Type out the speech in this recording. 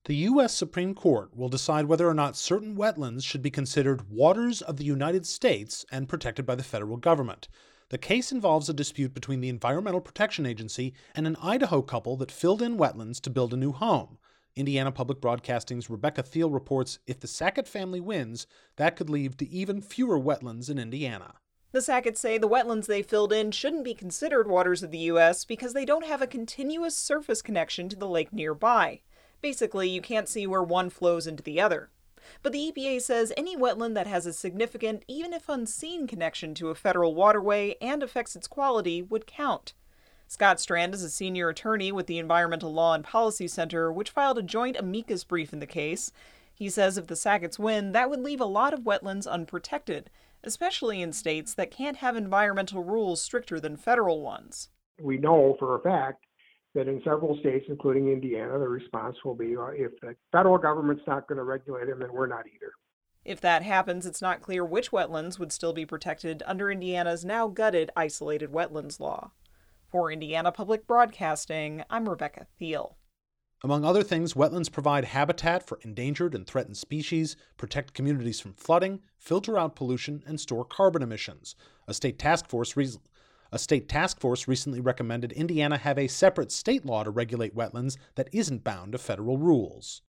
The U.S. Supreme Court will decide whether or not certain wetlands should be considered waters of the United States and protected by the federal government. The case involves a dispute between the Environmental Protection Agency and an Idaho couple that filled in wetlands to build a new home. Indiana Public Broadcasting's Rebecca Thiel reports if the Sackett family wins, that could lead to even fewer wetlands in Indiana. The Sacketts say the wetlands they filled in shouldn't be considered waters of the U.S. because they don't have a continuous surface connection to the lake nearby. Basically, you can't see where one flows into the other. But the EPA says any wetland that has a significant, even if unseen, connection to a federal waterway and affects its quality would count. Scott Strand is a senior attorney with the Environmental Law and Policy Center, which filed a joint amicus brief in the case. He says if the Sacketts win, that would leave a lot of wetlands unprotected, especially in states that can't have environmental rules stricter than federal ones. We know for a fact that in several states, including Indiana, the response will be, if the federal government's not going to regulate them, then we're not either. If that happens, it's not clear which wetlands would still be protected under Indiana's now gutted isolated wetlands law. For Indiana Public Broadcasting, I'm Rebecca Thiel. Among other things, wetlands provide habitat for endangered and threatened species, protect communities from flooding, filter out pollution, and store carbon emissions. A state task force recently recommended Indiana have a separate state law to regulate wetlands that isn't bound to federal rules.